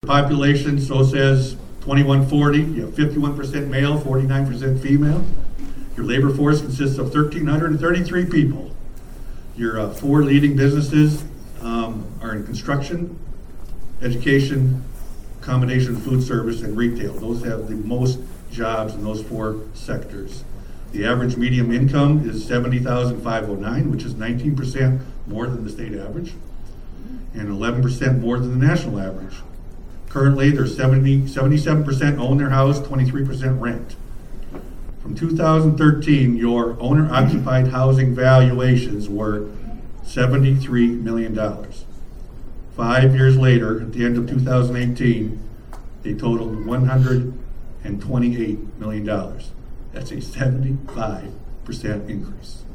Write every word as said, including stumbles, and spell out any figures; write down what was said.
population, so says twenty-one forty, you have fifty-one percent male, forty-nine percent female. Your labor force consists of one thousand three hundred thirty-three people. Your uh, four leading businesses um, are in construction, education, accommodation, food service, and retail. Those have the most jobs in those four sectors. The average median income is seventy thousand five hundred nine, which is nineteen percent more than the state average, and eleven percent more than the national average. Currently, there's seventy, seventy-seven percent own their house, twenty-three percent rent. From two thousand thirteen, your owner-occupied housing valuations were seventy-three million dollars. Five years later, at the end of two thousand eighteen, they totaled one hundred twenty-eight million dollars. That's a seventy-five percent increase.